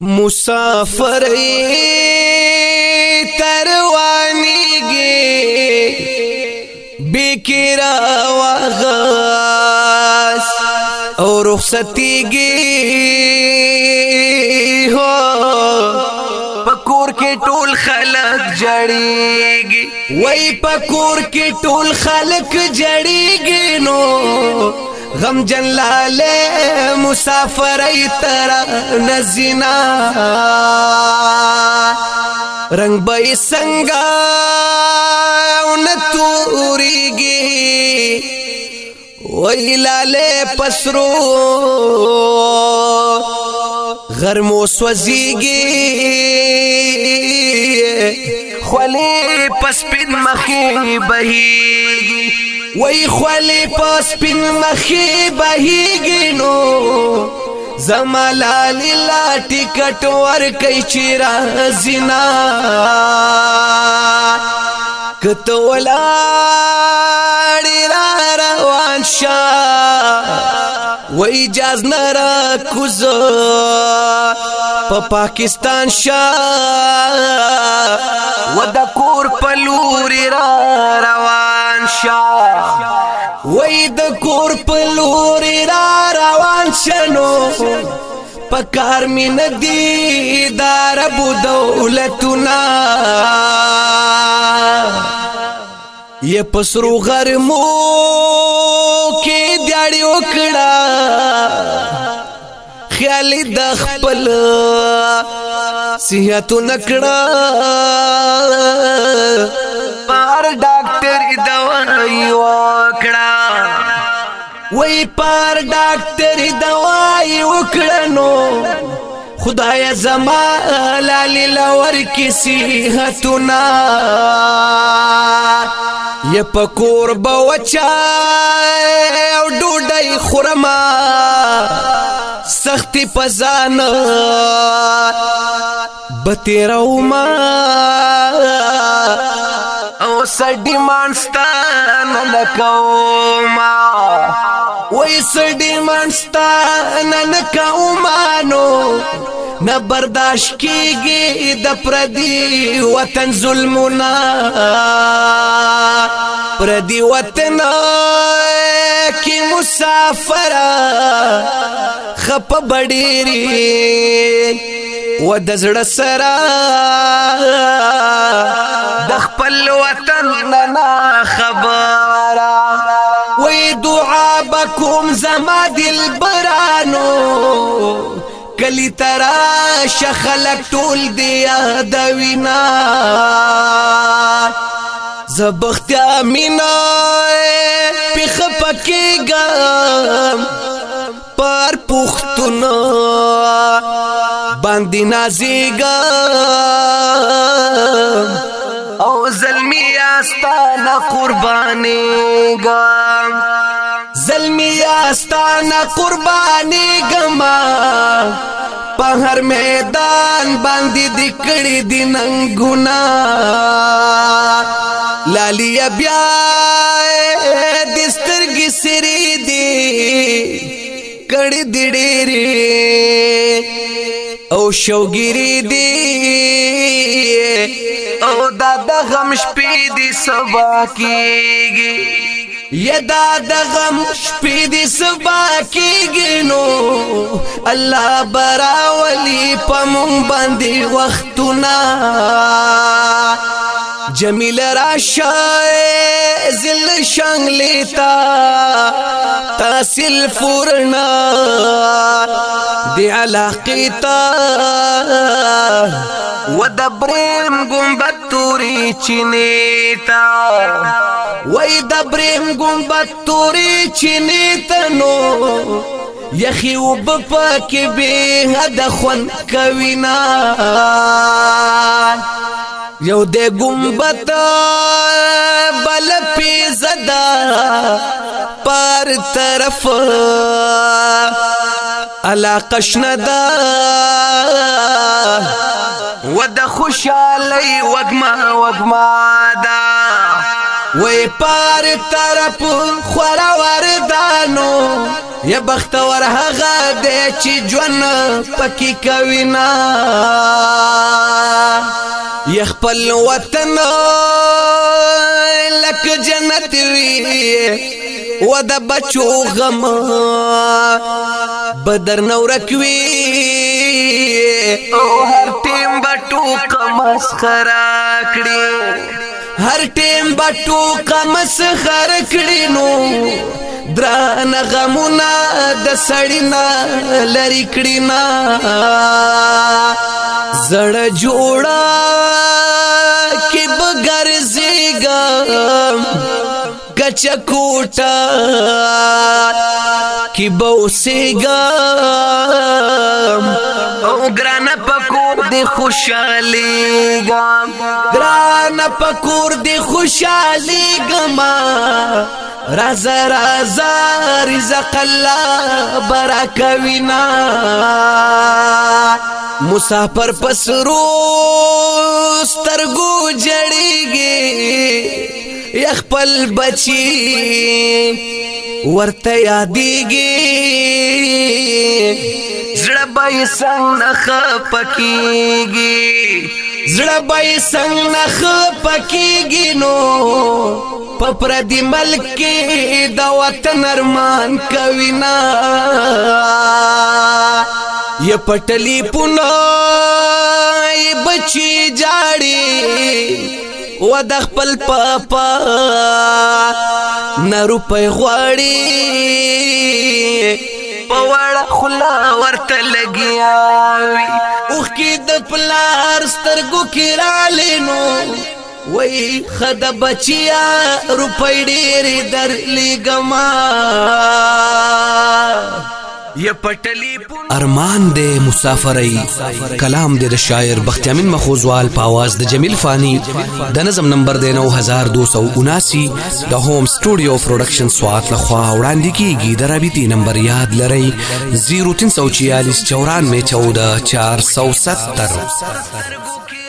مسافر تروانیږي بیکرا واغاس او رخصتیږي هو پکور کې ټول خلک جړیږي وای پکور کې ټول خلک جړیږي نو غم جن لاله مسافر تر نزینا رنگ بای سنگا نتوریږي وای لاله پسرو غرمو سوځيږي خولي پسپین مخې بهيږي وای خولي پسپین مخې بهيږي نو زمالا لا ټیکټ ور کوي چیرې زنا کته ولاړ روان شا وای جاز نرا کوز په پاکستان شا ود کور پلوري روان شا وای د کور پلوري روان شنو پکار می ندی دار ابو دولتنا یہ پسرو غرمو کې دیاړي وکړه خیال د خپل صحت نکړه پر ډاکټر دوايي وکړه وای پر ډاکټر دوايي وکړه نو خدای زما لالی لور کی صحتنا یہ پکور بوچا او ډوډۍ خورما سختی پزان بتیرو ما او سړی مانستان نکوما وای سړی مانستان نکومانو نه برداشت کیږي د پردي وطن ظلمنا پردي وطن کی مسافر خپ بډيري و د زړه سره د خپل وطن نه خبره وای دعا بكم زما دلبرانو کلی ترا شخلک ټول دی یادوینا زبخت امینا پیخ پکیگم پر پختونا باندی نازیگم او ظلمی آستانا قربانیگم ظلمی آستانا قربانیگم پہر میدان باندی دکڑی دی ننگونا لالی بیا دسترگی سری دی کڑی دی ڈیری او شوگیری دی او دادا غمش پی دی سبا کیگی یہ دادا غم شپی دی سبا کیگی نو اللہ براولی پمون باندی وقتنا جمیل راشای زل شنگ لیتا تاسل فورنا دی علاقی تا و دبریم گنبت توری چینیتا وی دبریم گنبت توری چینیتا نو یخی و بپاک بی حد خون کوینا یو دے گنبت بل پی زدا پار طرف علاقش ندا ود خوشالی وگما دا وی پار طرف خورا وردانو یا بختور هغه دی چې ژوند پکې کوي نه یا خپل وطن لکه جنت وي و د بچو غم بدر نورک وي او هر ټیم بټو مسخره کړي هر ټیم بټو مسخره کړي نو دران غمونه د سړی نه لری کړي نه زړه جوړه کې بغرزيګم کچا کوټه کی بوسیګم او ګران پکور دی خوشاليګم ګران پکور دی خوشاليګم رازا رازا رزق الله برکوینا مسافر پسرو سترګو جړیږي خپل بچی ورته یادېږي زړه به یې څنګه خپکېږي زړه به یې څنګه خپکېږي نو په پردي ملک کې د وطن ارمان کوي نه یا پټلی پونه بچی جاړي و د خپل پاپا نه روپۍ غواړي په وړه خوله ورته لګیا وي اوښکې د پلار سترګو کې رالې نو وای خدا بچیا روپۍ ډېرې درلیږما یا پټلی ارمان دے مسافرئی کلام دے شاعر بختیامین مخوزوال په आवाज د جمیل فانی د نظم نمبر دے 9279 د ہوم سټوډیو پروډکشن سوات لخوا وړاندې کیږي د رابطي نمبر یاد لرئ 0344 94 1470